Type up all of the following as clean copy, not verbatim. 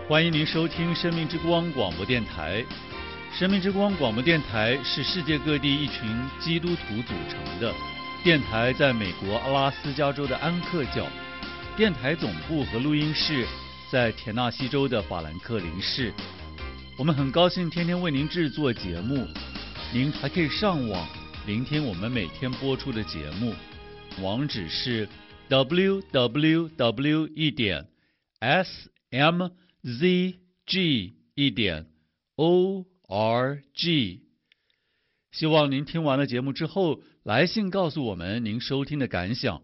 欢迎您收听生命之光广播电台。生命之光广播电台是世界各地一群基督徒组成的电台，在美国阿拉斯加州的安克教，电台总部和录音室在田纳西州的法兰克林市。我们很高兴天天为您制作节目，您还可以上网聆听我们每天播出的节目，网址是 www.smzg.org。 希望您听完了节目之后来信告诉我们您收听的感想。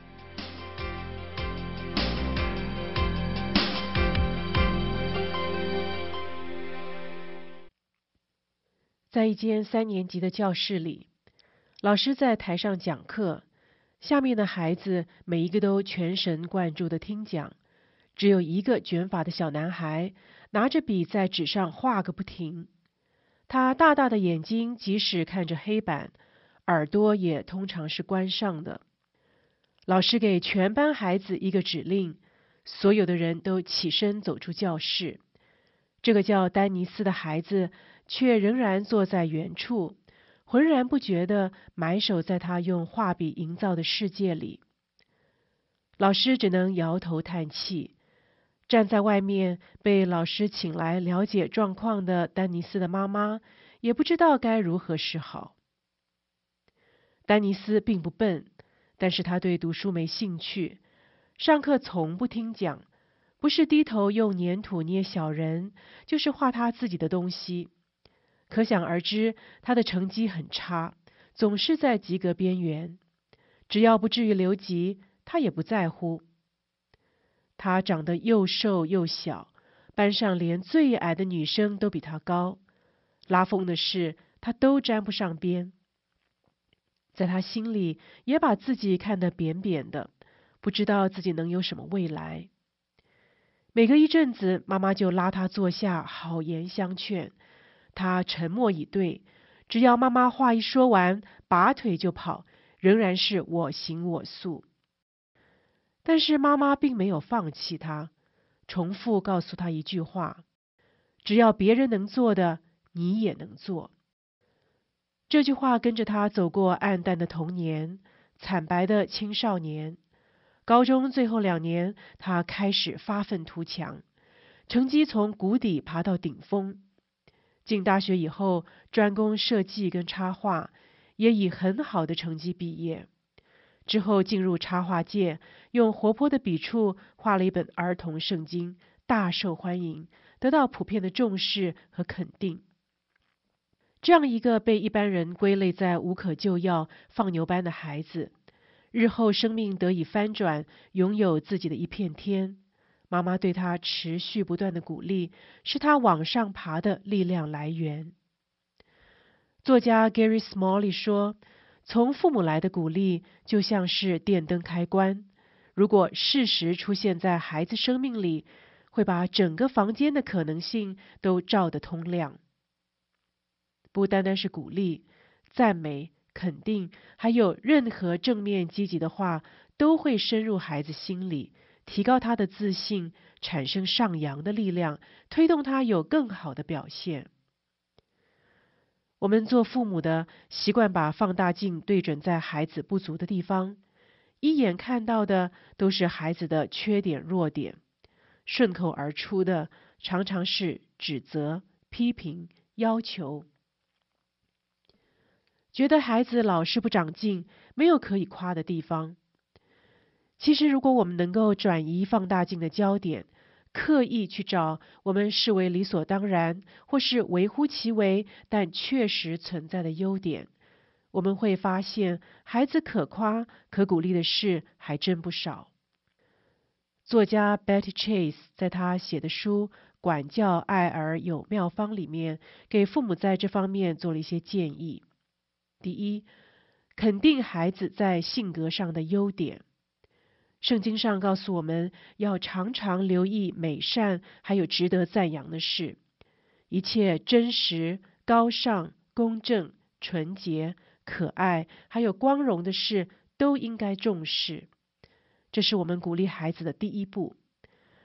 在一间3年级的教室里，老师在台上讲课，下面的孩子每一个都全神贯注地听讲，只有一个卷发的小男孩拿着笔在纸上画个不停。他大大的眼睛即使看着黑板，耳朵也通常是关上的。老师给全班孩子一个指令，所有的人都起身走出教室。这个叫丹尼斯的孩子却仍然坐在原处，浑然不觉地埋首在他用画笔营造的世界里。老师只能摇头叹气。站在外面被老师请来了解状况的丹尼斯的妈妈也不知道该如何是好。丹尼斯并不笨，但是他对读书没兴趣，上课从不听讲，不是低头用粘土捏小人，就是画他自己的东西。可想而知，他的成绩很差，总是在及格边缘。只要不至于留级，他也不在乎。他长得又瘦又小，班上连最矮的女生都比他高。拉风的是，他都沾不上边。在他心里，也把自己看得扁扁的，不知道自己能有什么未来。每隔一阵子，妈妈就拉他坐下，好言相劝。他沉默以对，只要妈妈话一说完，拔腿就跑，仍然是我行我素。但是妈妈并没有放弃他，重复告诉他一句话：只要别人能做的，你也能做。这句话跟着他走过暗淡的童年，惨白的青少年。高中最后2年，他开始发愤图强，成绩从谷底爬到顶峰。进大学以后，专攻设计跟插画，也以很好的成绩毕业。之后进入插画界，用活泼的笔触画了一本儿童圣经，大受欢迎，得到普遍的重视和肯定。这样一个被一般人归类在无可救药放牛班的孩子，日后生命得以翻转，拥有自己的一片天。妈妈对他持续不断的鼓励，是他往上爬的力量来源。作家 Gary Smalley 说，从父母来的鼓励就像是电灯开关，如果适时出现在孩子生命里，会把整个房间的可能性都照得通亮。不单单是鼓励、赞美、肯定，还有任何正面积极的话，都会深入孩子心里，提高他的自信，产生上扬的力量，推动他有更好的表现。我们做父母的习惯把放大镜对准在孩子不足的地方，一眼看到的都是孩子的缺点弱点，顺口而出的常常是指责、批评、要求。觉得孩子老是不长进，没有可以夸的地方。其实如果我们能够转移放大镜的焦点，刻意去找我们视为理所当然或是微乎其微但确实存在的优点，我们会发现孩子可夸可鼓励的事还真不少。作家 Betty Chase 在他写的书《管教爱儿有妙方》里面，给父母在这方面做了一些建议。第一，肯定孩子在性格上的优点。圣经上告诉我们要常常留意美善还有值得赞扬的事，一切真实、高尚、公正、纯洁、可爱还有光荣的事都应该重视。这是我们鼓励孩子的第一步。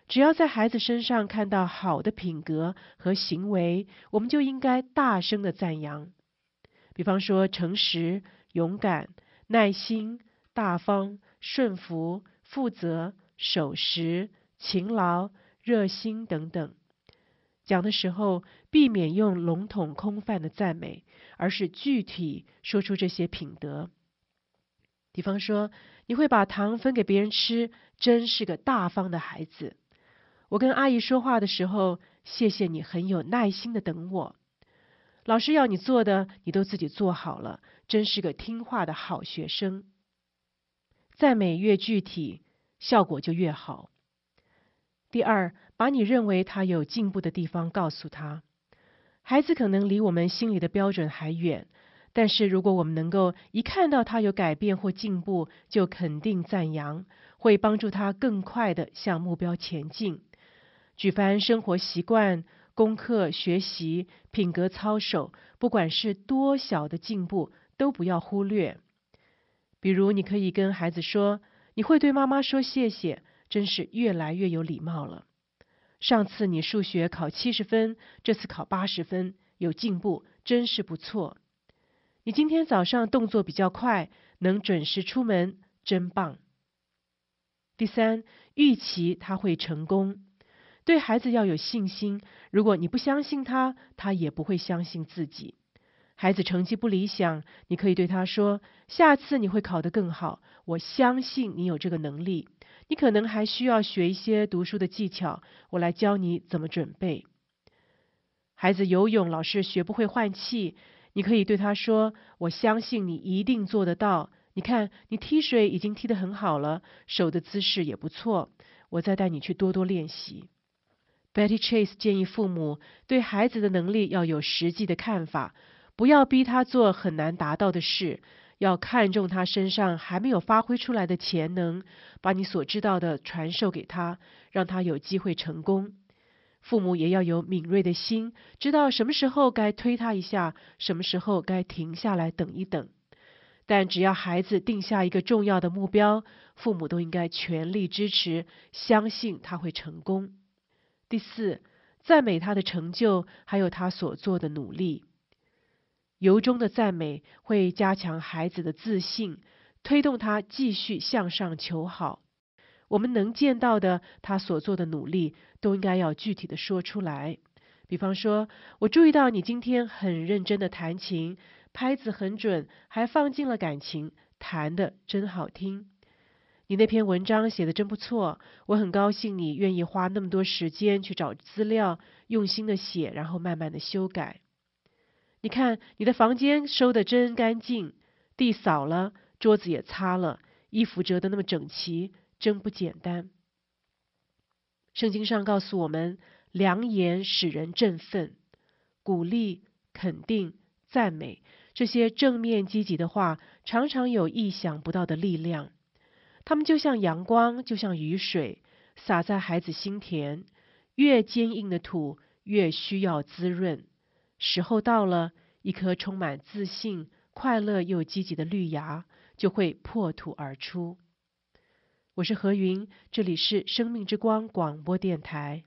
只要在孩子身上看到好的品格和行为，我们就应该大声的赞扬。比方说诚实、勇敢、耐心、大方、顺服、负责、守时、勤劳、热心等等。讲的时候，避免用笼统空泛的赞美，而是具体说出这些品德。比方说，你会把糖分给别人吃，真是个大方的孩子。我跟阿姨说话的时候，谢谢你很有耐心的等我。老师要你做的，你都自己做好了，真是个听话的好学生。赞美越具体，效果就越好。第二，把你认为他有进步的地方告诉他。孩子可能离我们心里的标准还远，但是如果我们能够一看到他有改变或进步，就肯定赞扬，会帮助他更快地向目标前进。举凡生活习惯、功课、学习、品格操守，不管是多小的进步，都不要忽略。比如，你可以跟孩子说：“你会对妈妈说谢谢，真是越来越有礼貌了。上次你数学考70分，这次考80分，有进步，真是不错。你今天早上动作比较快，能准时出门，真棒。”第三，预期他会成功。对孩子要有信心，如果你不相信他，他也不会相信自己。孩子成绩不理想，你可以对他说：“下次你会考得更好，我相信你有这个能力。你可能还需要学一些读书的技巧，我来教你怎么准备。”孩子游泳老是学不会换气，你可以对他说：“我相信你一定做得到。你看，你踢水已经踢得很好了，手的姿势也不错，我再带你去多多练习。” Betty Chase 建议父母对孩子的能力要有实际的看法，不要逼他做很难达到的事，要看重他身上还没有发挥出来的潜能，把你所知道的传授给他，让他有机会成功。父母也要有敏锐的心，知道什么时候该推他一下，什么时候该停下来等一等。但只要孩子定下一个重要的目标，父母都应该全力支持，相信他会成功。第四，赞美他的成就，还有他所做的努力。由衷的赞美会加强孩子的自信，推动他继续向上求好。我们能见到的他所做的努力，都应该要具体的说出来。比方说，我注意到你今天很认真的弹琴，拍子很准，还放进了感情，弹得真好听。你那篇文章写得真不错，我很高兴你愿意花那么多时间去找资料，用心的写，然后慢慢的修改。你看，你的房间收得真干净，地扫了，桌子也擦了，衣服折得那么整齐，真不简单。圣经上告诉我们，良言使人振奋，鼓励、肯定、赞美，这些正面积极的话，常常有意想不到的力量。它们就像阳光，就像雨水，洒在孩子心田。越坚硬的土，越需要滋润。时候到了，一颗充满自信、快乐又积极的绿芽就会破土而出。我是何云，这里是生命之光广播电台。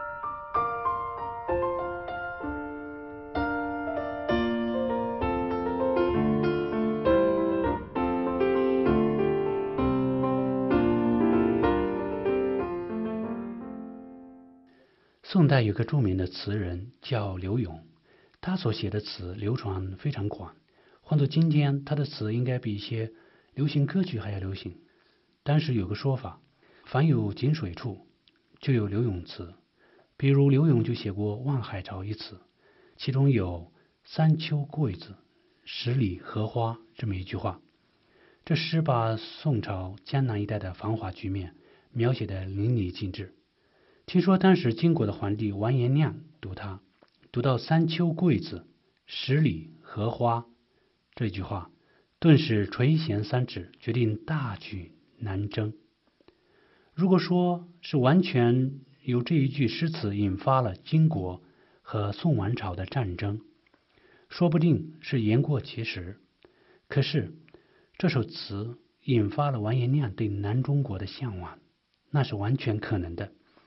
宋代有个著名的词人叫柳永，他所写的词流传非常广。换作今天，他的词应该比一些流行歌曲还要流行。当时有个说法，凡有井水处，就有柳永词。比如柳永就写过《望海潮》一词，其中有三秋桂子，十里荷花这么一句话。这诗把宋朝江南一带的繁华局面描写得淋漓尽致。听说当时金国的皇帝完颜亮读到三秋桂子，十里荷花这句话，顿时垂涎三尺，决定大举南征。如果说是完全由这一句诗词引发了金国和宋王朝的战争，说不定是言过其实。可是这首词引发了完颜亮对南中国的向往，那是完全可能的。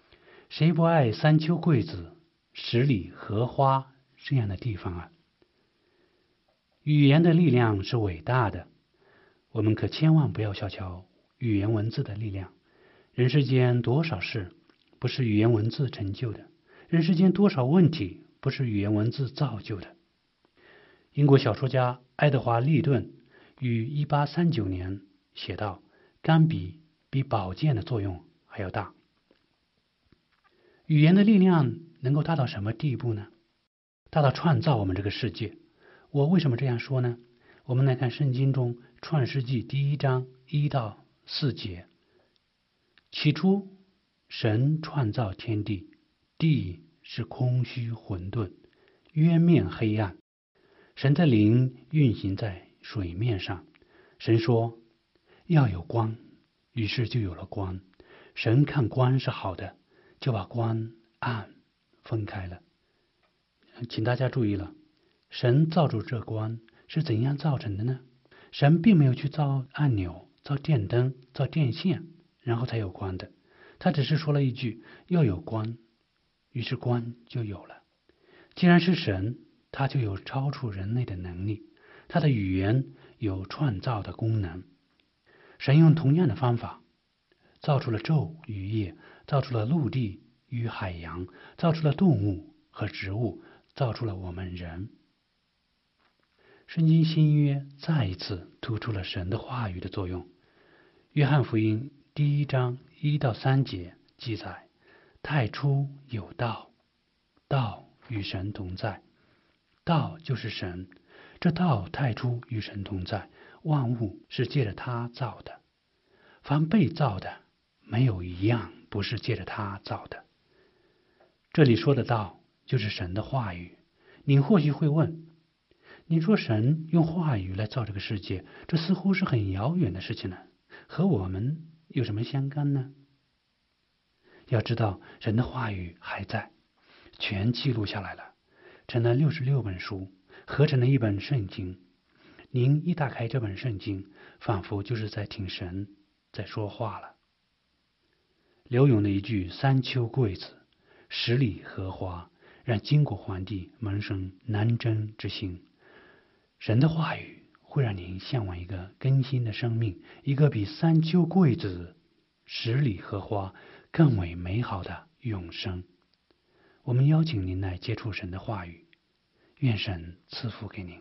谁不爱三秋桂子，十里荷花这样的地方啊？语言的力量是伟大的，我们可千万不要小瞧语言文字的力量。人世间多少事不是语言文字成就的，人世间多少问题不是语言文字造就的。英国小说家爱德华·利顿于1839年写道：钢笔比宝剑的作用还要大。语言的力量能够大到什么地步呢？大到创造我们这个世界。我为什么这样说呢？我们来看圣经中创世纪第1章1到4节。起初，神创造天地，地是空虚混沌，渊面黑暗。神的灵运行在水面上。神说：要有光，于是就有了光。神看光是好的，就把光暗分开了。请大家注意了，神造出这光是怎样造成的呢？神并没有去造按钮、造电灯、造电线，然后才有光的。他只是说了一句要有光，于是光就有了。既然是神，他就有超出人类的能力，他的语言有创造的功能。神用同样的方法造出了昼与夜，造出了陆地与海洋，造出了动物和植物，造出了我们人。圣经新约再一次突出了神的话语的作用。约翰福音第1章1到3节记载：太初有道，道与神同在，道就是神。这道太初与神同在，万物是借着他造的，凡被造的没有一样不是借着他造的。这里说的道就是神的话语。你或许会问，你说神用话语来造这个世界，这似乎是很遥远的事情呢，和我们有什么相干呢？要知道，神的话语还在，全记录下来了，成了66本书，合成了一本圣经。您一打开这本圣经，仿佛就是在听神在说话了。刘永的一句三秋桂子，十里荷花，让金国皇帝萌生南征之心。神的话语会让您向往一个更新的生命，一个比三秋桂子、十里荷花更为美好的永生。我们邀请您来接触神的话语，愿神赐福给您。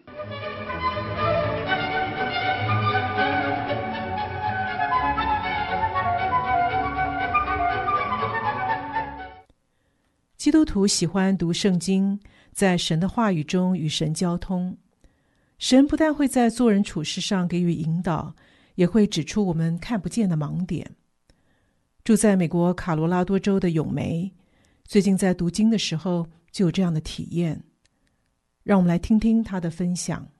基督徒喜欢读圣经，在神的话语中与神交通。神不但会在做人处事上给予引导，也会指出我们看不见的盲点。住在美国卡罗拉多州的咏梅，最近在读经的时候就有这样的体验。让我们来听听她的分享。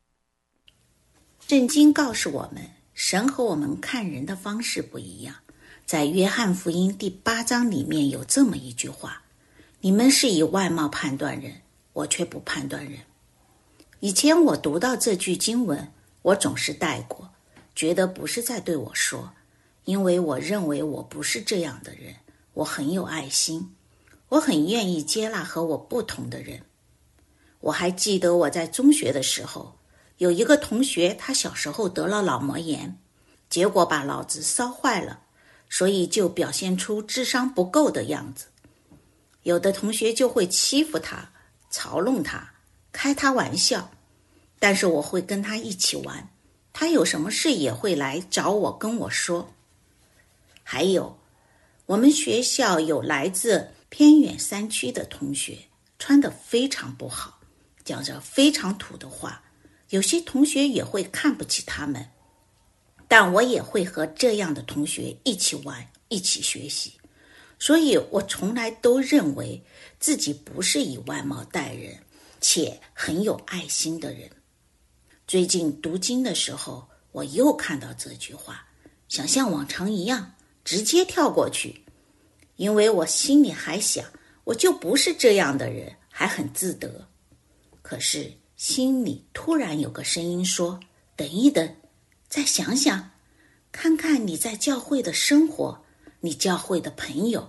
圣经告诉我们，神和我们看人的方式不一样。在约翰福音第8章里面有这么一句话：你们是以外貌判断人，我却不判断人。以前我读到这句经文，我总是带过，觉得不是在对我说，因为我认为我不是这样的人，我很有爱心，我很愿意接纳和我不同的人。我还记得我在中学的时候，有一个同学，他小时候得了脑膜炎，结果把脑子烧坏了，所以就表现出智商不够的样子。有的同学就会欺负他，嘲弄他，开他玩笑，但是我会跟他一起玩，他有什么事也会来找我跟我说。还有，我们学校有来自偏远山区的同学，穿得非常不好，讲着非常土的话，有些同学也会看不起他们，但我也会和这样的同学一起玩，一起学习。所以我从来都认为自己不是以外貌待人，且很有爱心的人。最近读经的时候，我又看到这句话，想像往常一样直接跳过去，因为我心里还想，我就不是这样的人，还很自得。可是心里突然有个声音说，等一等，再想想，看看你在教会的生活，你教会的朋友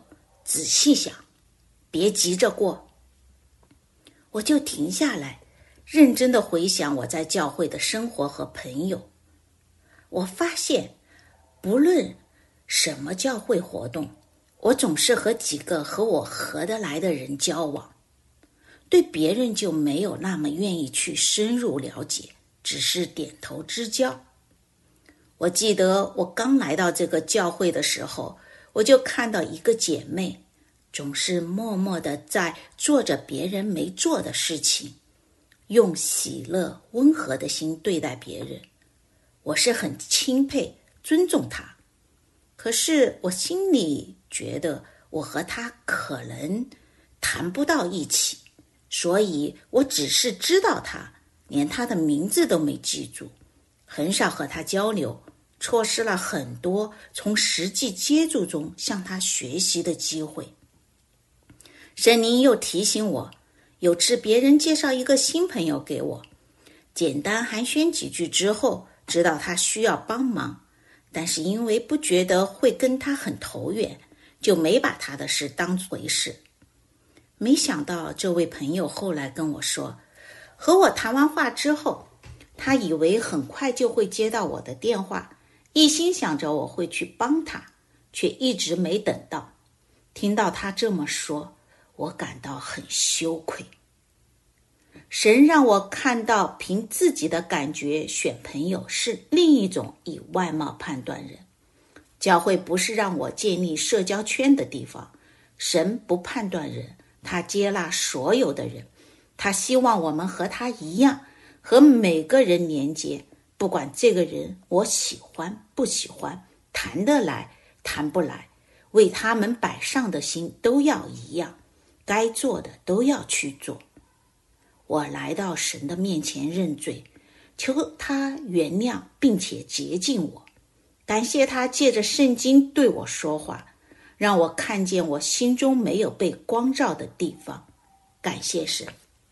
仔细想，别急着过。我就停下来，认真地回想我在教会的生活和朋友。我发现，不论什么教会活动，我总是和几个和我合得来的人交往，对别人就没有那么愿意去深入了解，只是点头之交。我记得我刚来到这个教会的时候，我就看到一个姐妹，总是默默地在做着别人没做的事情，用喜乐、温和的心对待别人。我是很钦佩、尊重她。可是我心里觉得我和她可能谈不到一起，所以我只是知道她，连她的名字都没记住，很少和她交流，错失了很多从实际接触中向她学习的机会。圣灵又提醒我，有次别人介绍一个新朋友给我，简单寒暄几句之后，知道他需要帮忙，但是因为不觉得会跟他很投缘，就没把他的事当回事。没想到这位朋友后来跟我说，和我谈完话之后，他以为很快就会接到我的电话，一心想着我会去帮他，却一直没等到。听到他这么说，我感到很羞愧。神让我看到凭自己的感觉选朋友是另一种以外貌判断人。教会不是让我建立社交圈的地方，神不判断人，他接纳所有的人，他希望我们和他一样，和每个人连接，不管这个人我喜欢不喜欢，谈得来谈不来，为他们摆上的心都要一样，该做的都要去做。我来到神的面前认罪，求他原谅并且洁净我，感谢他借着圣经对我说话，让我看见我心中没有被光照的地方。感谢神。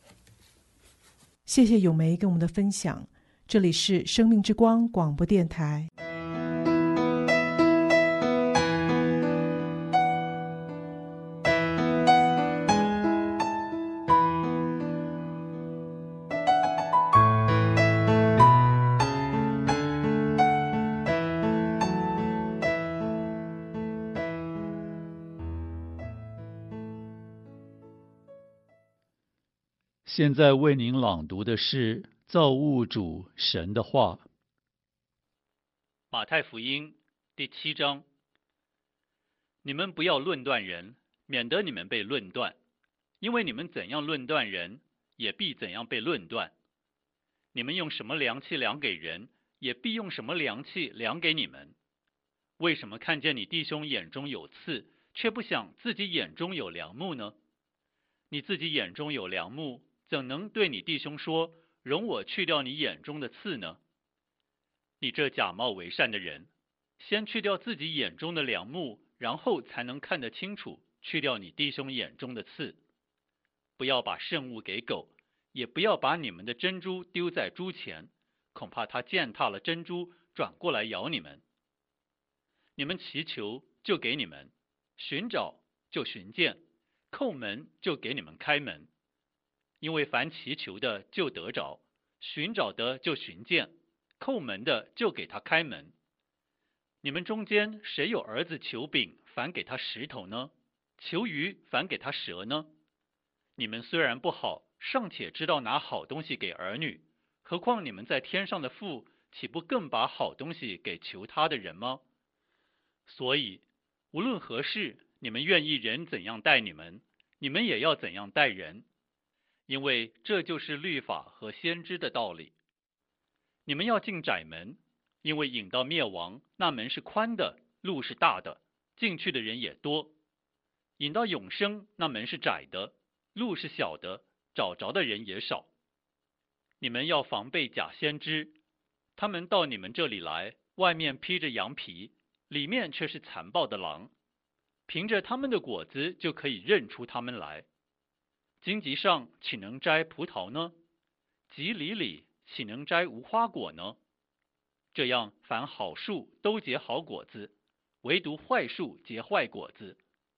谢谢咏梅跟我们的分享，这里是生命之光广播电台。 现在为您朗读的是造物主神的话。马太福音第7章。你们不要论断人，免得你们被论断，因为你们怎样论断人，也必怎样被论断。你们用什么量器量给人，也必用什么量器量给你们。为什么看见你弟兄眼中有刺，却不想自己眼中有梁木呢？你自己眼中有梁木，怎能对你弟兄说，容我去掉你眼中的刺呢？你这假冒为善的人，先去掉自己眼中的梁木，然后才能看得清楚，去掉你弟兄眼中的刺。不要把圣物给狗，也不要把你们的珍珠丢在猪前，恐怕它践踏了珍珠，转过来咬你们。你们祈求，就给你们；寻找，就寻见；叩门，就给你们开门。因为凡祈求的，就得着；寻找的，就寻见；叩门的，就给他开门。你们中间谁有儿子求饼，反给他石头呢？求鱼，反给他蛇呢？你们虽然不好，尚且知道拿好东西给儿女，何况你们在天上的父，岂不更把好东西给求他的人吗？所以，无论何事，你们愿意人怎样待你们，你们也要怎样待人，因为这就是律法和先知的道理。你们要进窄门，因为引到灭亡，那门是宽的，路是大的，进去的人也多；引到永生，那门是窄的，路是小的，找着的人也少。你们要防备假先知，他们到你们这里来，外面披着羊皮，里面却是残暴的狼。凭着他们的果子就可以认出他们来。荆棘上岂能摘葡萄呢？棘藜里岂能摘无花果呢？这样，凡好树都结好果子，唯独坏树结坏果子。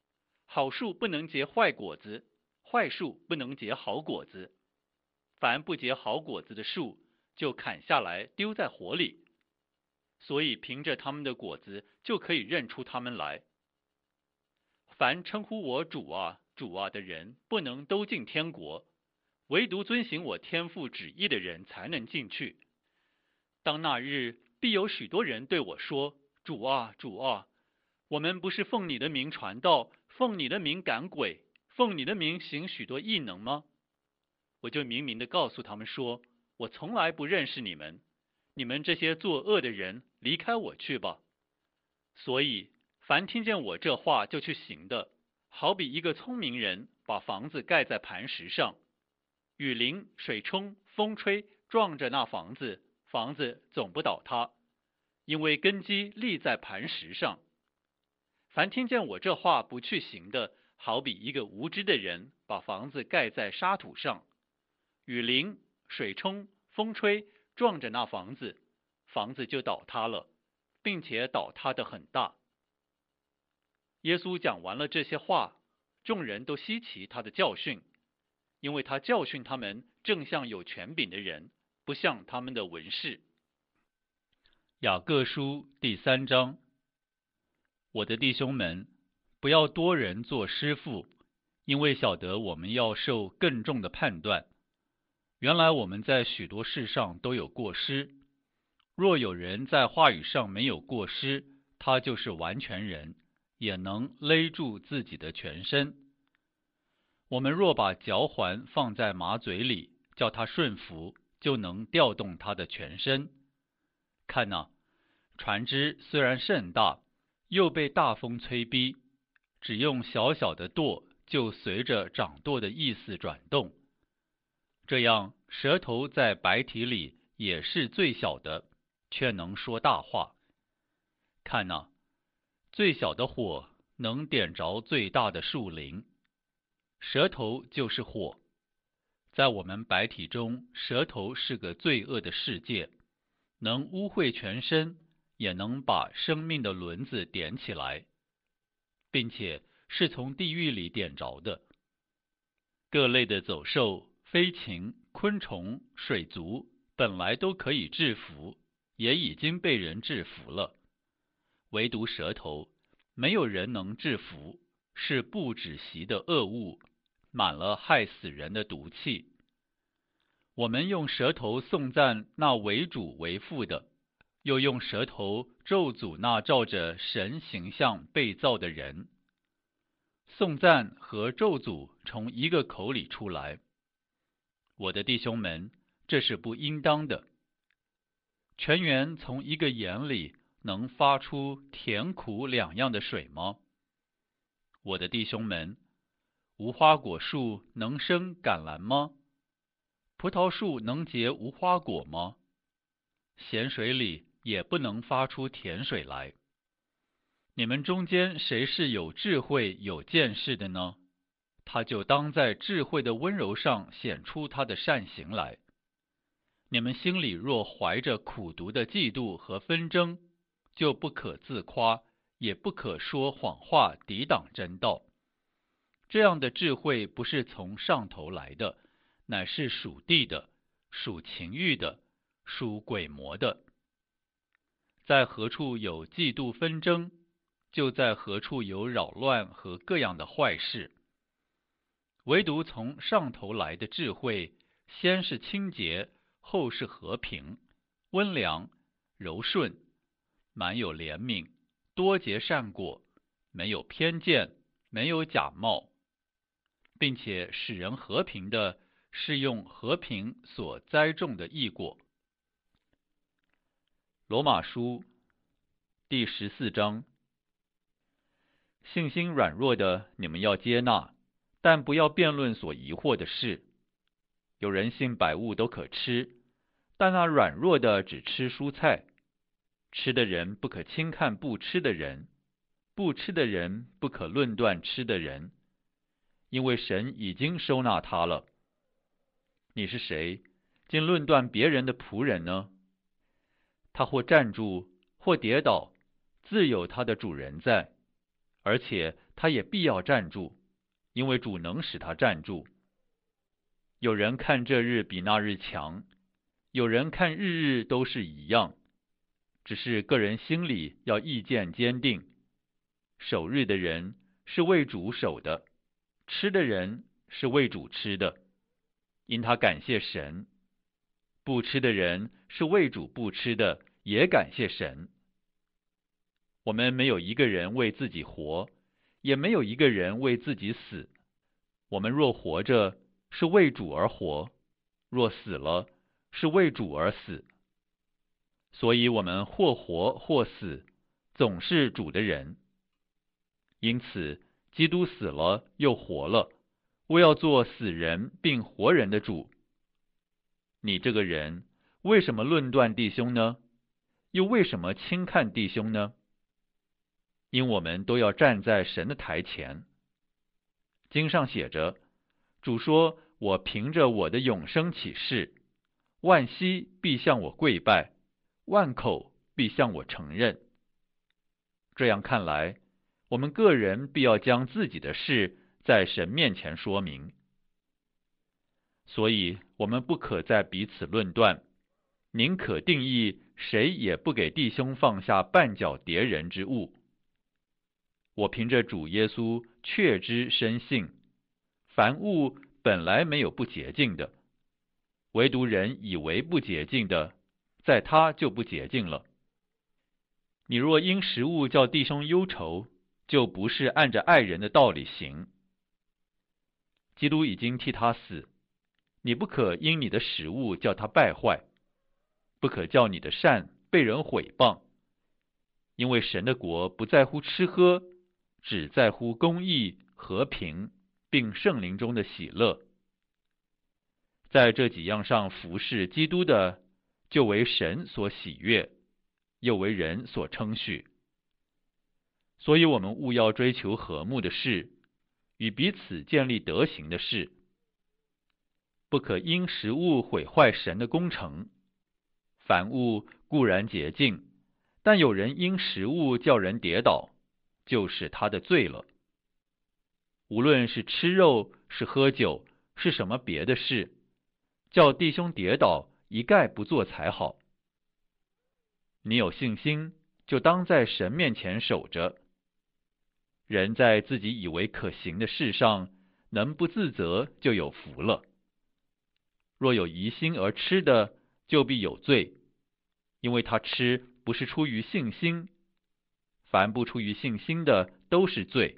好树不能结坏果子，坏树不能结好果子。凡不结好果子的树，就砍下来丢在火里。所以凭着他们的果子就可以认出他们来。凡称呼我主啊，主啊的人，不能都进天国，唯独遵行我天父旨意的人才能进去。当那日，必有许多人对我说：主啊，主啊，我们不是奉你的名传道，奉你的名赶鬼，奉你的名行许多异能吗？我就明明地告诉他们说：我从来不认识你们，你们这些作恶的人，离开我去吧。所以凡听见我这话就去行的，好比一个聪明人把房子盖在磐石上，雨淋、水冲、风吹，撞着那房子，房子总不倒塌，因为根基立在磐石上。凡听见我这话不去行的，好比一个无知的人把房子盖在沙土上，雨淋、水冲、风吹，撞着那房子，房子就倒塌了，并且倒塌得很大。耶稣讲完了这些话，众人都稀奇他的教训，因为他教训他们正像有权柄的人，不像他们的文士。雅各书第3章。我的弟兄们，不要多人做师傅，因为晓得我们要受更重的判断。原来我们在许多事上都有过失，若有人在话语上没有过失，他就是完全人，也能勒住自己的全身。我们若把嚼环放在马嘴里，叫它顺服，就能调动它的全身。看哪，船只虽然甚大，又被大风催逼，只用小小的舵，就随着掌舵的意思转动。这样，舌头在白体里也是最小的，却能说大话。看哪，最小的火能点着最大的树林。舌头就是火，在我们白体中，舌头是个罪恶的世界，能污秽全身，也能把生命的轮子点起来，并且是从地狱里点着的。各类的走兽、飞禽、昆虫、水族本来都可以制服，也已经被人制服了，唯独舌头，没有人能制服，是不止息的恶物，满了害死人的毒气。我们用舌头颂赞那为主为父的，又用舌头咒诅那照着神形象被造的人。颂赞和咒诅从一个口里出来。我的弟兄们，这是不应当的。泉源从一个眼里能发出甜苦两样的水吗？我的弟兄们，无花果树能生橄榄吗？葡萄树能结无花果吗？咸水里也不能发出甜水来。你们中间谁是有智慧有见识的呢？他就当在智慧的温柔上显出他的善行来。你们心里若怀着苦毒的嫉妒和纷争，就不可自夸，也不可说谎话抵挡真道。这样的智慧不是从上头来的，乃是属地的，属情欲的，属鬼魔的。在何处有嫉妒纷争，就在何处有扰乱和各样的坏事。唯独从上头来的智慧，先是清洁，后是和平，温良，柔顺，满有怜悯，多结善果，没有偏见，没有假冒，并且使人和平的是用和平所栽种的义果。罗马书第14章。信心软弱的你们要接纳，但不要辩论所疑惑的事。有人信百物都可吃，但那软弱的只吃蔬菜。吃的人不可轻看不吃的人，不吃的人不可论断吃的人，因为神已经收纳他了。你是谁，竟论断别人的仆人呢？他或站住，或跌倒，自有他的主人在，而且他也必要站住，因为主能使他站住。有人看这日比那日强，有人看日日都是一样，只是个人心里要意见坚定。守日的人是为主守的，吃的人是为主吃的，因他感谢神；不吃的人是为主不吃的，也感谢神。我们没有一个人为自己活，也没有一个人为自己死。我们若活着，是为主而活；若死了，是为主而死。所以我们或活或死，总是主的人。因此，基督死了又活了，为要做死人并活人的主。你这个人，为什么论断弟兄呢？又为什么轻看弟兄呢？因我们都要站在神的台前。经上写着，主说，我凭着我的永生起誓，万膝必向我跪拜，万口必向我承认。这样看来，我们个人必要将自己的事在神面前说明。所以我们不可再彼此论断，宁可定义谁也不给弟兄放下绊脚跌人之物。我凭着主耶稣确知深信，凡物本来没有不洁净的，唯独人以为不洁净的，在他就不洁净了。你若因食物叫弟兄忧愁，就不是按着爱人的道理行。基督已经替他死，你不可因你的食物叫他败坏，不可叫你的善被人毁谤，因为神的国不在乎吃喝，只在乎公义、和平，并圣灵中的喜乐。在这几样上服侍基督的，就为神所喜悦，又为人所称许。所以我们务要追求和睦的事，与彼此建立德行的事，不可因食物毁坏神的工程。凡物固然洁净，但有人因食物叫人跌倒，就是他的罪了。无论是吃肉，是喝酒，是什么别的事，叫弟兄跌倒，一概不做才好。你有信心，就当在神面前守着。人在自己以为可行的事上，能不自责，就有福了。若有疑心而吃的，就必有罪，因为他吃不是出于信心。凡不出于信心的，都是罪。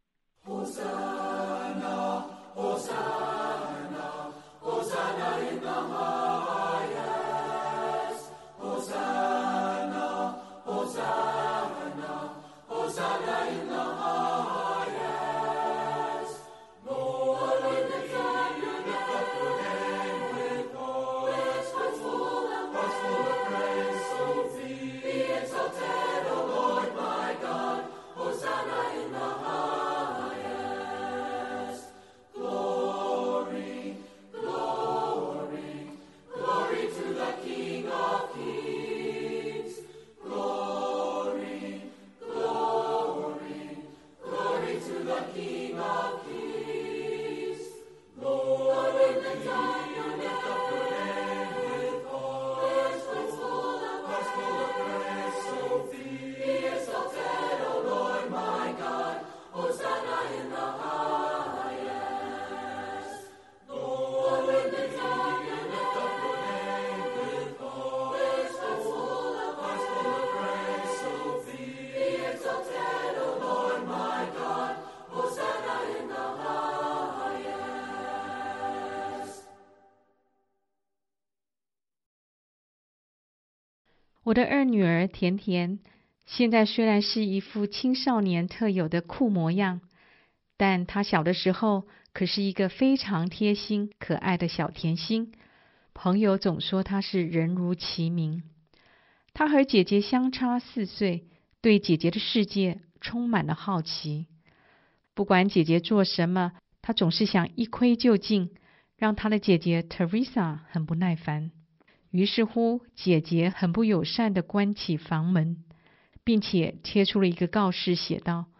我的二女儿甜甜，现在虽然是一副青少年特有的酷模样，但她小的时候可是一个非常贴心可爱的小甜心，朋友总说她是人如其名。她和姐姐相差4岁，对姐姐的世界充满了好奇。不管姐姐做什么，她总是想一窥究竟，让她的姐姐 Teresa 很不耐烦。于是乎，姐姐很不友善地关起房门，并且贴出了一个告示，写道：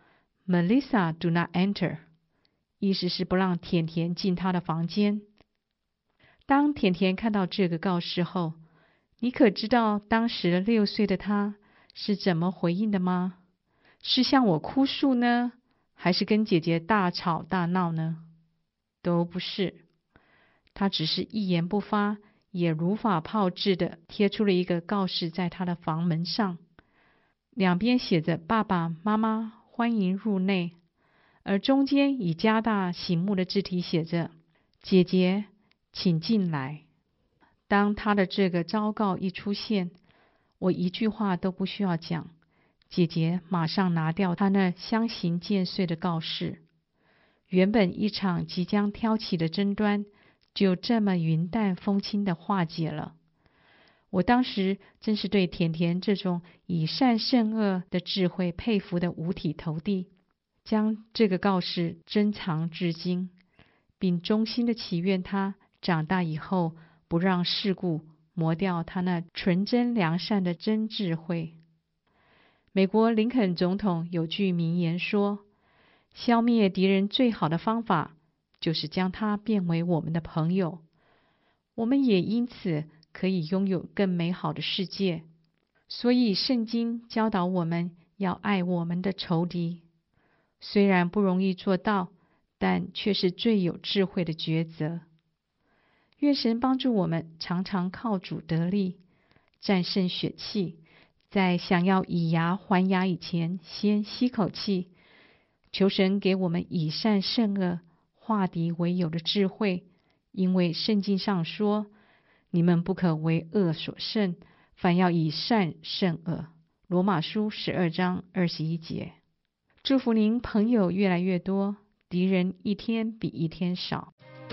Melissa do not enter， 意思是不让甜甜进她的房间。当甜甜看到这个告示后，你可知道当时6岁的她是怎么回应的吗？是向我哭诉呢，还是跟姐姐大吵大闹呢？都不是，她只是一言不发，也如法炮制地贴出了一个告示在她的房门上，两边写着爸爸妈妈欢迎入内，而中间以加大醒目的字体写着姐姐请进来。当她的这个昭告一出现，我一句话都不需要讲，姐姐马上拿掉她那相形见绌的告示。原本一场即将挑起的争端就这么云淡风轻地化解了。我当时真是对甜甜这种以善胜恶的智慧佩服得五体投地，将这个告示珍藏至今，并衷心地祈愿她长大以后不让世故磨掉她那纯真良善的真智慧。美国林肯总统有句名言说，消灭敌人最好的方法就是将他变为我们的朋友，我们也因此可以拥有更美好的世界。所以圣经教导我们要爱我们的仇敌，虽然不容易做到，但却是最有智慧的抉择。愿神帮助我们常常靠主得力，战胜血气，在想要以牙还牙以前先吸口气，求神给我们以善胜恶、化敌为友的智慧，因为圣经上说，你们不可为恶所胜，反要以善胜恶。罗马书12章21节。祝福您朋友越来越多，敌人一天比一天少。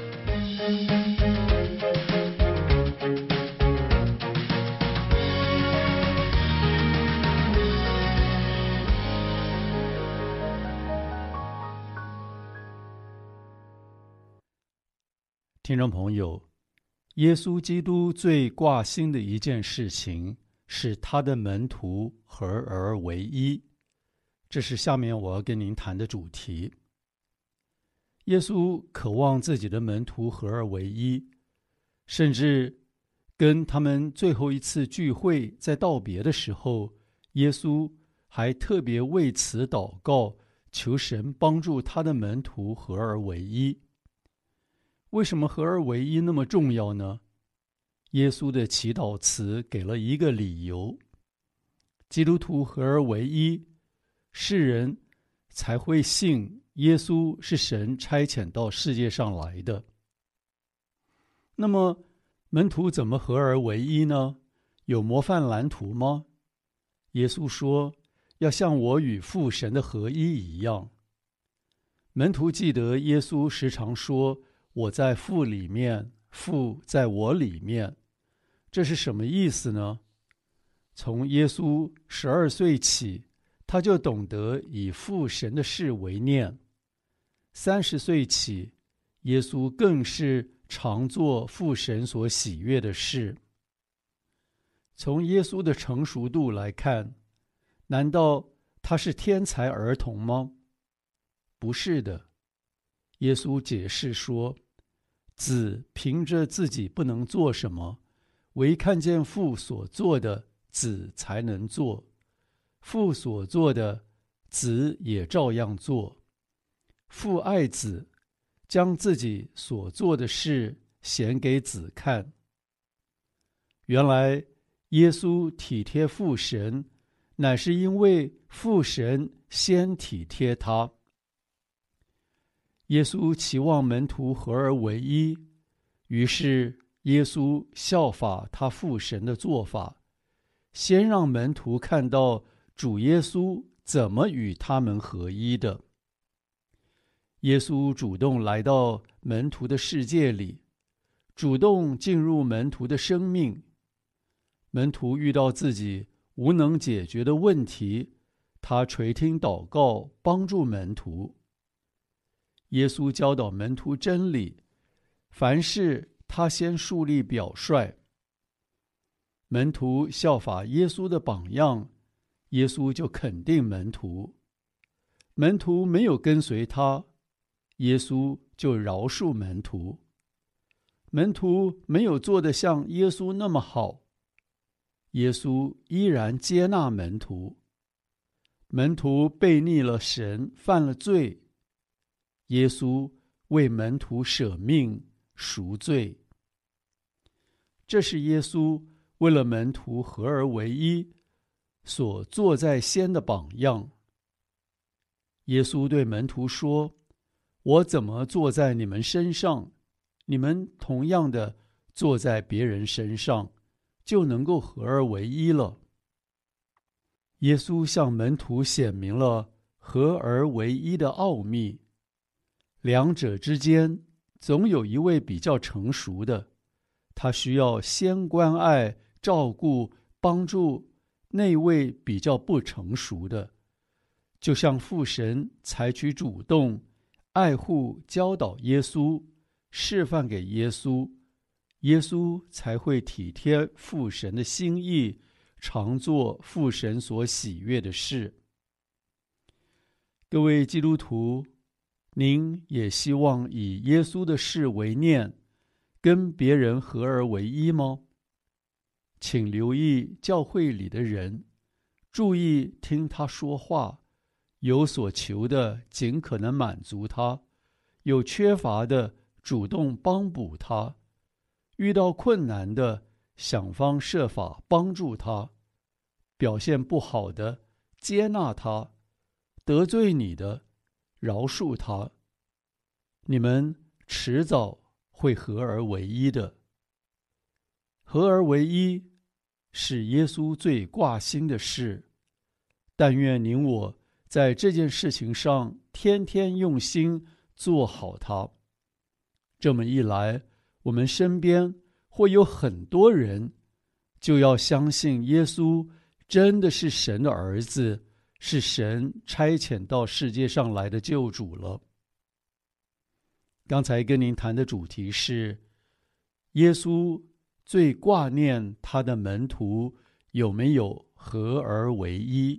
听众朋友，耶稣基督最挂心的一件事情是他的门徒合而为一，这是下面我要跟您谈的主题。耶稣渴望自己的门徒合而为一，甚至跟他们最后一次聚会在道别的时候，耶稣还特别为此祷告，求神帮助他的门徒合而为一。为什么合而为一那么重要呢？耶稣的祈祷词给了一个理由：基督徒合而为一，世人才会信耶稣是神差遣到世界上来的。那么门徒怎么合而为一呢？有模范蓝图吗？耶稣说，要像我与父神的合一一样。门徒记得耶稣时常说，我在父里面，父在我里面。这是什么意思呢？从耶稣12岁起，他就懂得以父神的事为念。30岁起，耶稣更是常做父神所喜悦的事。从耶稣的成熟度来看，难道他是天才儿童吗？不是的。耶稣解释说，子凭着自己不能做什么，唯看见父所做的，子才能做。父所做的，子也照样做。父爱子，将自己所做的事显给子看。原来耶稣体贴父神，乃是因为父神先体贴他。耶稣期望门徒合而为一，于是耶稣效法他父神的做法，先让门徒看到主耶稣怎么与他们合一的。耶稣主动来到门徒的世界里，主动进入门徒的生命。门徒遇到自己无能解决的问题，他垂听祷告，帮助门徒。耶稣教导门徒真理，凡事他先树立表率。门徒效法耶稣的榜样，耶稣就肯定门徒。 门徒没有跟随他，耶稣就饶恕门徒。门徒没有做得像耶稣那么好，耶稣依然接纳门徒。门徒背逆了神，犯了罪，耶稣为门徒舍命赎罪。这是耶稣为了门徒合而为一所做在先的榜样。耶稣对门徒说：我怎么坐在你们身上，你们同样的坐在别人身上，就能够合而为一了。耶稣向门徒显明了合而为一的奥秘，两者之间总有一位比较成熟的，他需要先关爱、照顾、帮助那位比较不成熟的，就像父神采取主动爱护教导耶稣，示范给耶稣，耶稣才会体贴父神的心意，常做父神所喜悦的事。各位基督徒，您也希望以耶稣的事为念，跟别人合而为一吗？请留意教会里的人，注意听他说话，有所求的尽可能满足他，有缺乏的主动帮补他，遇到困难的想方设法帮助他，表现不好的接纳他，得罪你的饶恕他。你们迟早会合而为一的。合而为一是耶稣最挂心的事，但愿您我在这件事情上天天用心做好它。这么一来，我们身边会有很多人就要相信耶稣真的是神的儿子，是神差遣到世界上来的救主了。刚才跟您谈的主题是耶稣最挂念他的门徒有没有合而为一。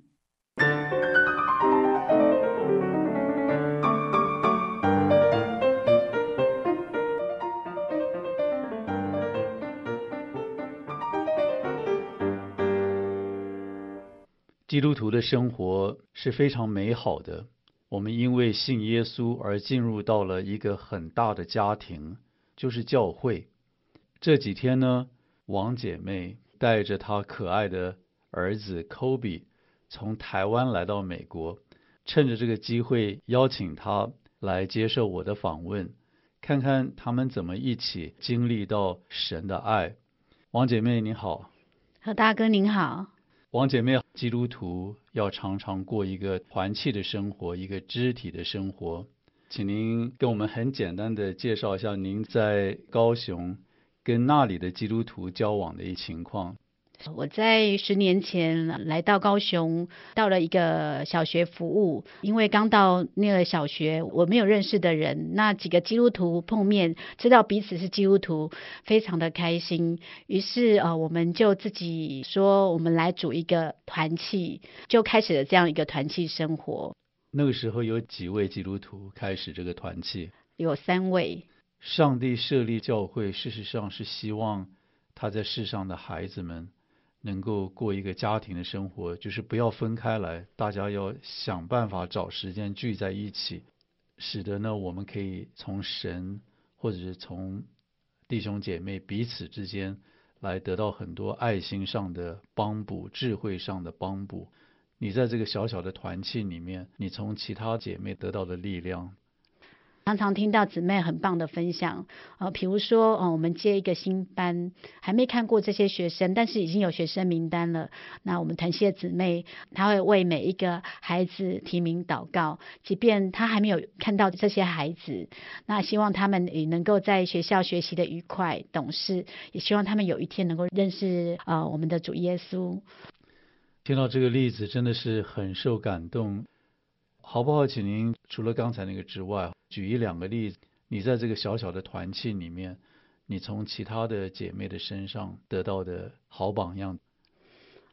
基督徒的生活是非常美好的，我们因为信耶稣而进入到了一个很大的家庭，就是教会。这几天呢，王姐妹带着她可爱的儿子 Kobe 从台湾来到美国，趁着这个机会邀请他来接受我的访问，看看他们怎么一起经历到神的爱。王姐妹你好。 何大哥您好。 王姐妹，基督徒要常常过一个团契的生活，一个肢体的生活，请您跟我们很简单的介绍一下您在高雄跟那里的基督徒交往的一情况。 我在10年前来到高雄，到了一个小学服务。因为刚到那个小学，我没有认识的人，那几个基督徒碰面，知道彼此是基督徒，非常的开心。于是我们就自己说，我们来组一个团契，就开始了这样一个团契生活。 那个时候有几位基督徒开始这个团契？ 有3位。 上帝设立教会，事实上是希望他在世上的孩子们能够过一个家庭的生活，就是不要分开来，大家要想办法找时间聚在一起，使得呢我们可以从神或者是从弟兄姐妹彼此之间来得到很多爱心上的帮补，智慧上的帮补。你在这个小小的团契里面，你从其他姐妹得到的力量。 常常听到姊妹很棒的分享，比如说我们接一个新班，还没看过这些学生，但是已经有学生名单了。那我们团契的姊妹，她会为每一个孩子提名祷告，即便她还没有看到这些孩子，那希望他们也能够在学校学习的愉快懂事，也希望他们有一天能够认识我们的主耶稣。 听到这个例子真的是很受感动。好不好请您除了刚才那个之外，举1-2个例子，你在这个小小的团契里面，你从其他的姐妹的身上得到的好榜样。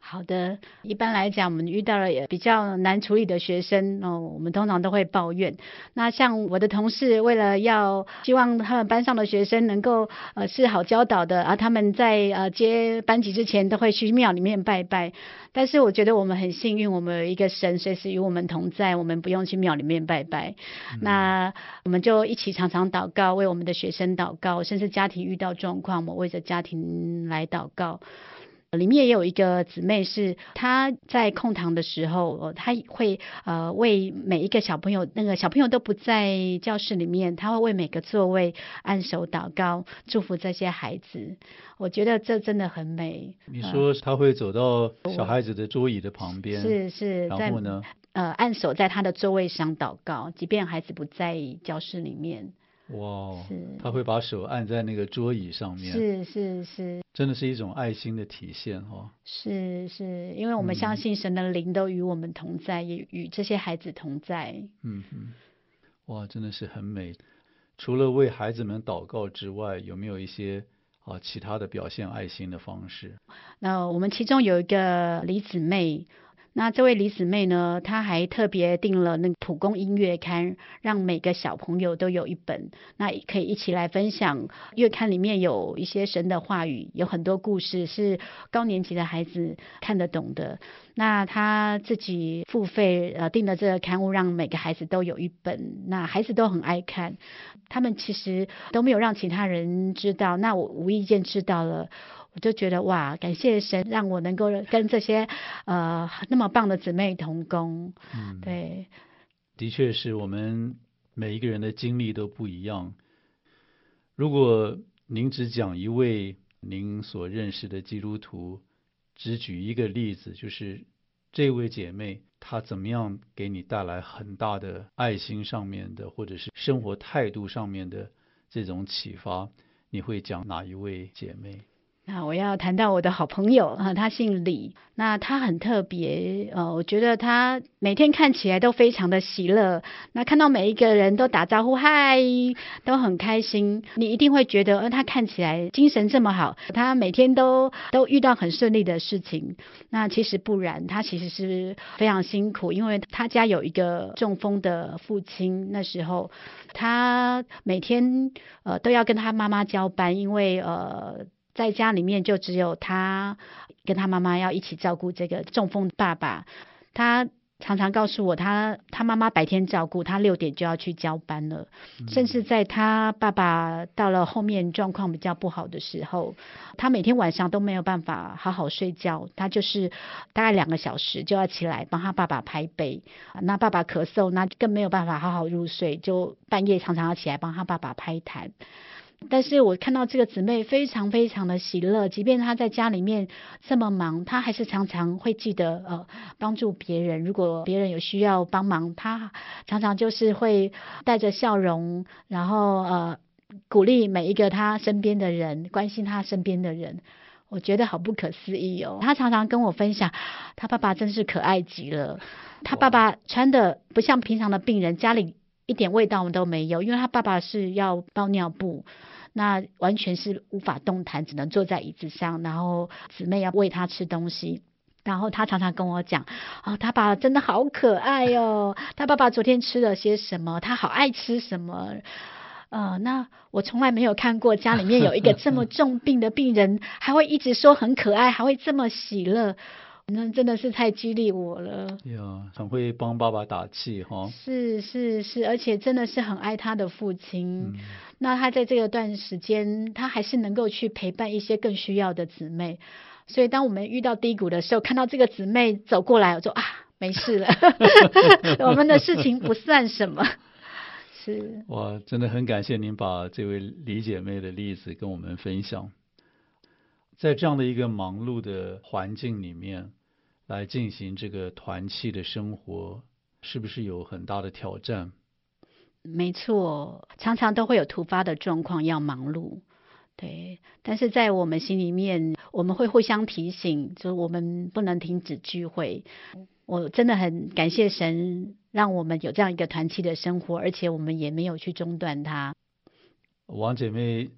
好的，一般来讲，我们遇到了也比较难处理的学生我们通常都会抱怨。那像我的同事，为了要希望他们班上的学生能够是好教导的他们在接班级之前都会去庙里面拜拜。但是我觉得我们很幸运，我们有一个神随时与我们同在，我们不用去庙里面拜拜。那我们就一起常常祷告，为我们的学生祷告，甚至家庭遇到状况，我们为着家庭来祷告。里面也有一个姊妹是她在空堂的时候她会为每一个小朋友，那个小朋友都不在教室里面，她会为每个座位按手祷告，祝福这些孩子。我觉得这真的很美。 你说她会走到小孩子的桌椅的旁边， 是然后呢按手在他的座位上祷告，即便孩子不在教室里面。 哇，他会把手按在那个桌椅上面， 是， 真的是一种爱心的体现是，因为我们相信神的灵都与我们同在，也与这些孩子同在。 哇，真的是很美。除了为孩子们祷告之外，有没有一些其他的表现爱心的方式？ 那我们其中有一个李姊妹，那这位李姊妹呢，她还特别订了那个蒲公英月刊，让每个小朋友都有一本，那可以一起来分享。月刊里面有一些神的话语，有很多故事是高年级的孩子看得懂的。那她自己付费订了这个刊物，让每个孩子都有一本，那孩子都很爱看。他们其实都没有让其他人知道，那我无意间知道了，我就觉得哇，感谢神让我能够跟这些那么棒的姊妹同工。对， 的确是我们每一个人的经历都不一样。如果您只讲一位您所认识的基督徒，只举一个例子，就是这位姐妹她怎么样给你带来很大的爱心上面的，或者是生活态度上面的这种启发，你会讲哪一位姐妹？ 那我要谈到我的好朋友他姓李，那他很特别我觉得他每天看起来都非常的喜乐，那看到每一个人都打招呼嗨，都很开心，你一定会觉得他看起来精神这么好，他每天都遇到很顺利的事情。那其实不然，他其实是非常辛苦，因为他家有一个中风的父亲，那时候他每天都要跟他妈妈交班，因为在家里面就只有他跟他妈妈要一起照顾这个中风爸爸。他常常告诉我，他妈妈白天照顾他，6点就要去交班了。甚至在他爸爸到了后面状况比较不好的时候，他每天晚上都没有办法好好睡觉，他就是大概2个小时就要起来帮他爸爸拍背，那爸爸咳嗽，那更没有办法好好入睡，就半夜常常要起来帮他爸爸拍痰。但是我看到这个姊妹非常非常的喜乐，即便她在家里面这么忙，她还是常常会记得帮助别人，如果别人有需要帮忙，她常常就是会带着笑容，然后鼓励每一个她身边的人，关心她身边的人。我觉得好不可思议她常常跟我分享，她爸爸真是可爱极了，她爸爸穿的不像平常的病人，家里一点味道都没有，因为他爸爸是要包尿布，那完全是无法动弹，只能坐在椅子上，然后姊妹要喂他吃东西。然后他常常跟我讲他爸爸真的好可爱他爸爸昨天吃了些什么，他好爱吃什么。那我从来没有看过家里面有一个这么重病的病人还会一直说很可爱，还会这么喜乐，那真的是太激励我了。 很会帮爸爸打气是，而且真的是很爱他的父亲。那他在这个段时间，他还是能够去陪伴一些更需要的姊妹。所以当我们遇到低谷的时候，看到这个姊妹走过来，我说没事了我们的事情不算什么。是， 哇，真的很感谢您把这位李姐妹的例子跟我们分享。在这样的一个忙碌的环境里面来进行这个团契的生活，是不是有很大的挑战？ 没错，常常都会有突发的状况要忙碌。对，但是在我们心里面，我们会互相提醒，就是我们不能停止聚会。我真的很感谢神让我们有这样一个团契的生活，而且我们也没有去中断它。 王姐妹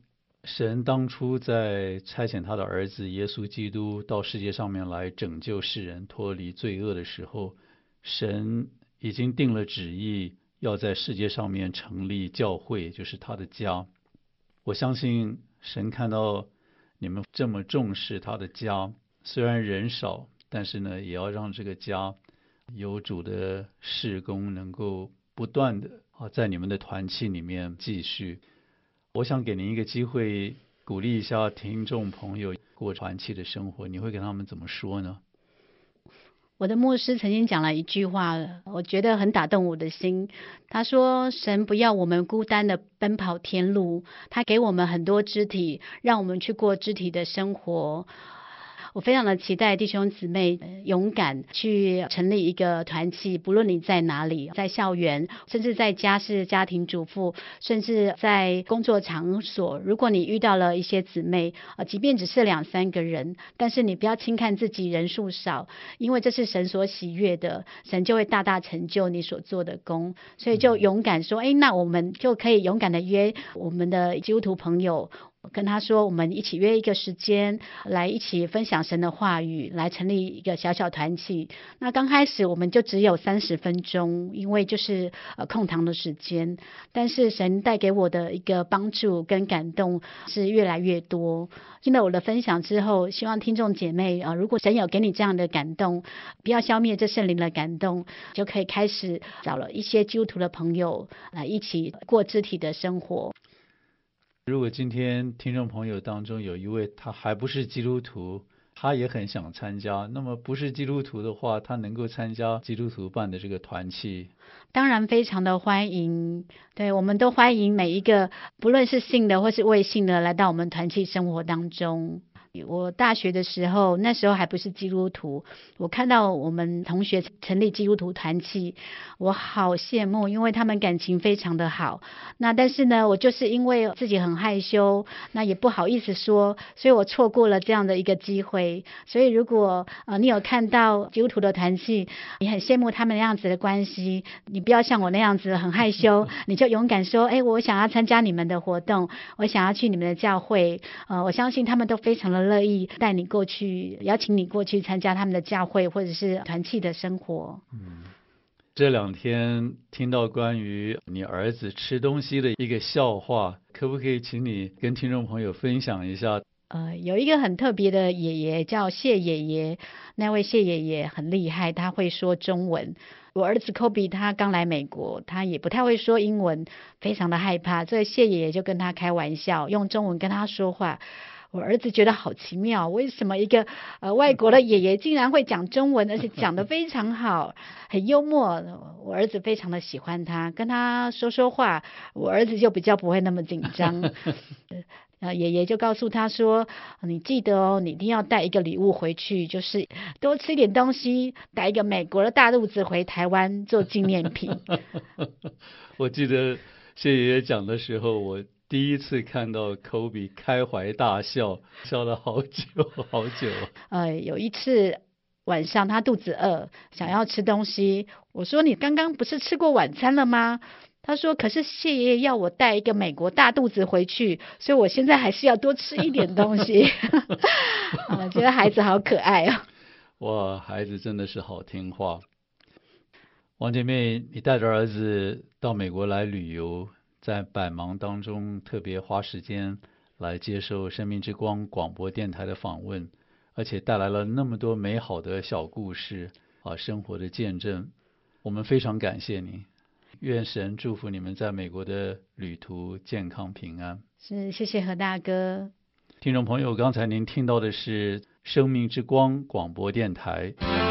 神当初在差遣他的儿子耶稣基督到世界上面来拯救世人脱离罪恶的时候，神已经定了旨意，要在世界上面成立教会，就是他的家。我相信神看到你们这么重视他的家，虽然人少，但是呢，也要让这个家有主的事工能够不断的在你们的团契里面继续。我想给您一个机会，鼓励一下听众朋友过团契的生活，你会跟他们怎么说呢？ 我的牧师曾经讲了一句话，我觉得很打动我的心。他说，神不要我们孤单的奔跑天路，他给我们很多肢体，让我们去过肢体的生活。我非常的期待弟兄姊妹勇敢去成立一个团契，不论你在哪里，在校园，甚至在家是家庭主妇，甚至在工作场所，如果你遇到了一些姊妹，即便只是2-3个人，但是你不要轻看自己人数少，因为这是神所喜悦的，神就会大大成就你所做的工。所以就勇敢说，那我们就可以勇敢的约我们的基督徒朋友，跟他说，我们一起约一个时间来一起分享神的话语，来成立一个小小团契。那刚开始我们就只有30分钟，因为就是空堂的时间，但是神带给我的一个帮助跟感动是越来越多。听了我的分享之后，希望听众姐妹如果神有给你这样的感动，不要消灭这圣灵的感动，就可以开始找了一些基督徒的朋友来一起过肢体的生活。 如果今天听众朋友当中有一位他还不是基督徒，他也很想参加，那么不是基督徒的话，他能够参加基督徒办的这个团契？ 当然非常的欢迎，对，我们都欢迎每一个不论是信的或是未信的来到我们团契生活当中。我大学的时候，那时候还不是基督徒，我看到我们同学成立基督徒团契，我好羡慕，因为他们感情非常的好。那但是呢，我就是因为自己很害羞，那也不好意思说，所以我错过了这样的一个机会。所以如果你有看到基督徒的团契，你很羡慕他们那样子的关系，你不要像我那样子很害羞，你就勇敢说，我想要参加你们的活动，我想要去你们的教会。我相信他们都非常的乐意带你过去，邀请你过去参加他们的教会或者是团契的生活。 这2天听到关于你儿子吃东西的一个笑话，可不可以请你跟听众朋友分享一下？ 有一个很特别的爷爷叫谢爷爷，那位谢爷爷很厉害，他会说中文。我儿子 Kobe 他刚来美国，他也不太会说英文，非常的害怕，所以谢爷爷就跟他开玩笑，用中文跟他说话。我儿子觉得好奇妙，为什么一个外国的爷爷竟然会讲中文，而且讲得非常好，很幽默。我儿子非常的喜欢他，跟他说话，我儿子就比较不会那么紧张。爷爷就告诉他说，你记得哦，你一定要带一个礼物回去，就是多吃一点东西，带一个美国的大肚子回台湾做纪念品。 我记得谢爷爷讲的时候，我第一次看到 Kobe 开怀大笑，笑了好久好久。 有一次晚上他肚子饿，想要吃东西，我说你刚刚不是吃过晚餐了吗？他说可是谢爷爷要我带一个美国大肚子回去，所以我现在还是要多吃一点东西。觉得孩子好可爱哦。 哇，孩子真的是好听话。王姐妹，你带着儿子到美国来旅游，在百忙当中特别花时间来接受生命之光广播电台的访问，而且带来了那么多美好的小故事生活的见证，我们非常感谢你。愿神祝福你们在美国的旅途健康平安。 是，谢谢何大哥。 听众朋友，刚才您听到的是生命之光广播电台。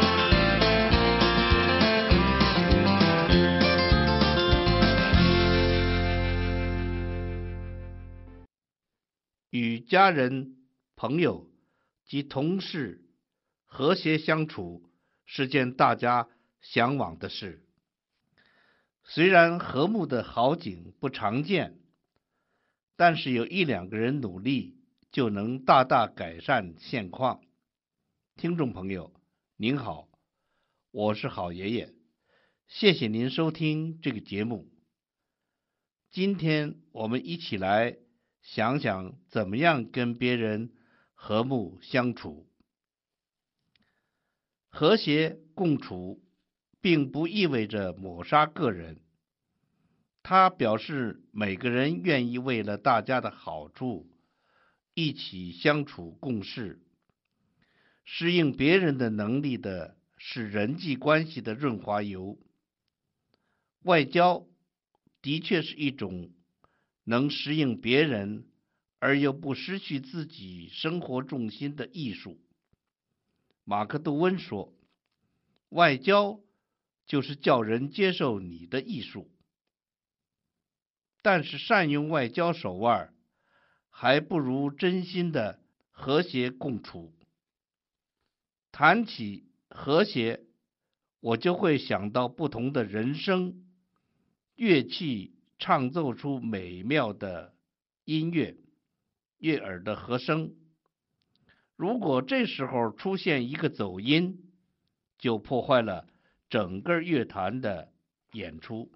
与家人、朋友及同事和谐相处是件大家向往的事。虽然和睦的好景不常见，但是有1-2个人努力，就能大大改善现况。听众朋友，您好，我是好爷爷，谢谢您收听这个节目。今天我们一起来想想怎么样跟别人和睦相处。和谐共处并不意味着抹杀个人，它表示每个人愿意为了大家的好处一起相处共事。适应别人的能力的是人际关系的润滑油。外交的确是一种能适应别人而又不失去自己生活重心的艺术。马克·吐温说，外交就是叫人接受你的艺术。但是善用外交手腕，还不如真心的和谐共处。谈起和谐，我就会想到不同的人声，乐器唱奏出美妙的音乐，悦耳的和声。如果这时候出现一个走音，就破坏了整个乐团的演出。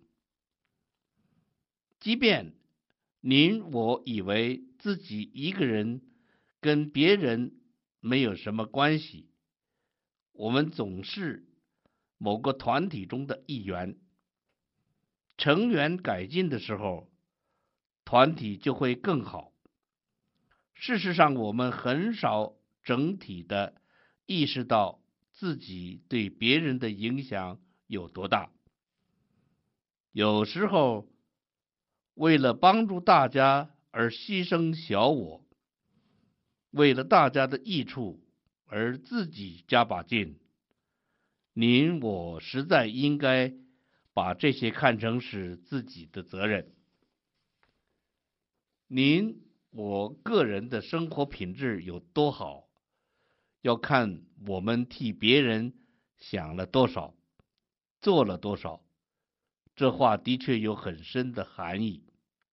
即便您我以为自己一个人跟别人没有什么关系，我们总是某个团体中的一员。成员改进的时候，团体就会更好。事实上，我们很少整体的意识到自己对别人的影响有多大。有时候，为了帮助大家而牺牲小我，为了大家的益处而自己加把劲，您我实在应该把这些看成是自己的责任。您我个人的生活品质有多好，要看我们替别人想了多少，做了多少。这话的确有很深的含义。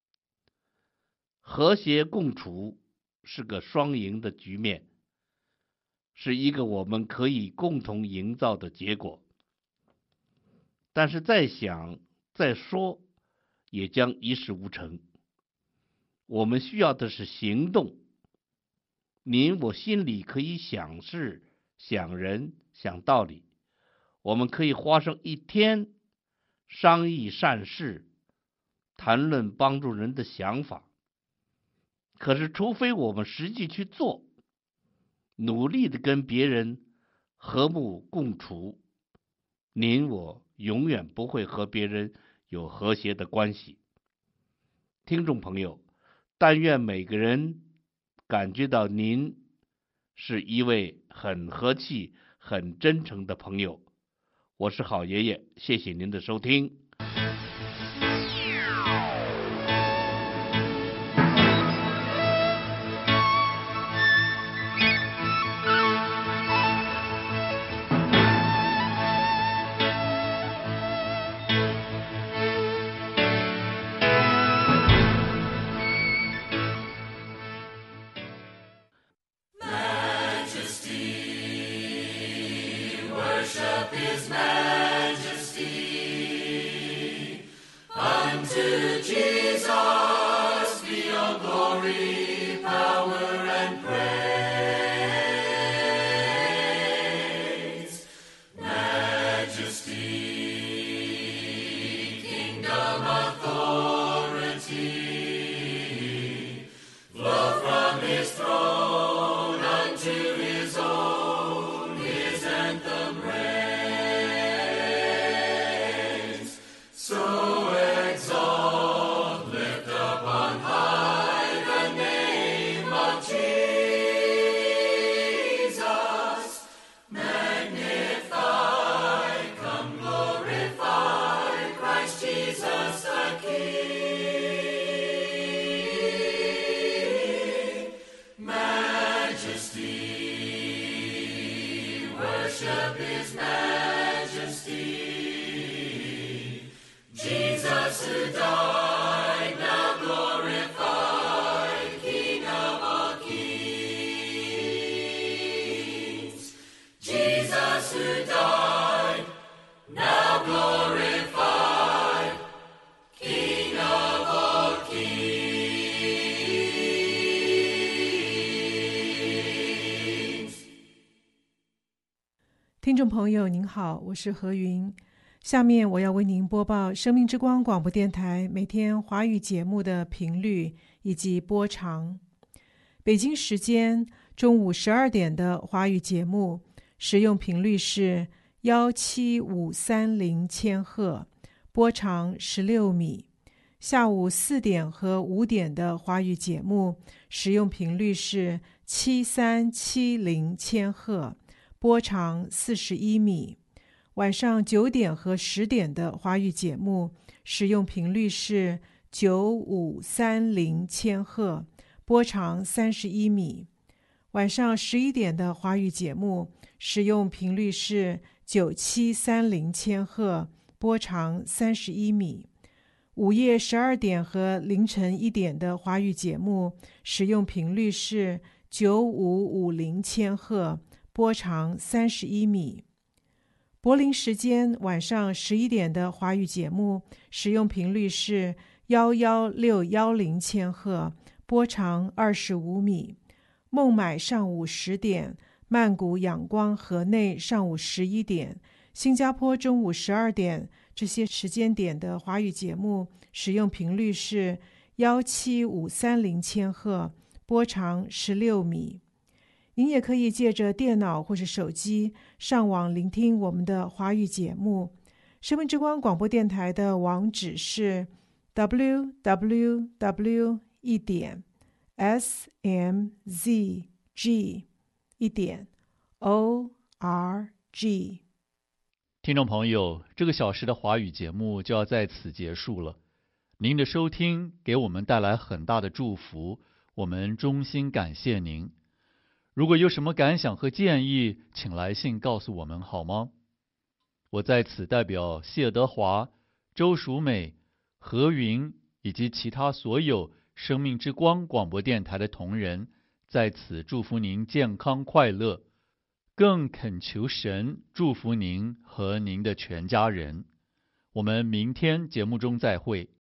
和谐共处是个双赢的局面，是一个我们可以共同营造的结果。但是再想再说，也将一事无成。我们需要的是行动。您我心里可以想事、想人、想道理，我们可以花上一天商议善事，谈论帮助人的想法。可是除非我们实际去做，努力的跟别人和睦共处，您我永远不会和别人有和谐的关系。听众朋友，但愿每个人感觉到您是一位很和气、很真诚的朋友。我是好爷爷，谢谢您的收听。 Jesus the King. 众朋友您好，我是何云。下面我要为您播报生命之光广播电台每天华语节目的频率以及播长。北京时间中午12点的华语节目使用频率是17530千赫，波长16米。下午4点和5点的华语节目使用频率是7370千赫，波长41米。晚上9点和10点的华语节目使用频率是9530千赫，波长31米。晚上11点的华语节目使用频率是9730千赫，波长31米。午夜12点和凌晨1点的华语节目使用频率是9550千赫，波长31米。柏林时间晚上11点的华语节目使用频率是11610千赫，波长25米。孟买上午10点，曼谷仰光河内上午11点，新加坡中午12点，这些时间点的华语节目使用频率是17530千赫，波长16米。您也可以借着电脑或是手机上网聆听我们的华语节目。生命之光广播电台的网址是 www.smzg.org。 听众朋友，这个小时的华语节目就要在此结束了。您的收听给我们带来很大的祝福，我们衷心感谢您。如果有什么感想和建议，请来信告诉我们好吗？我在此代表谢德华、周淑美、何云以及其他所有生命之光广播电台的同仁，在此祝福您健康快乐，更恳求神祝福您和您的全家人。我们明天节目中再会。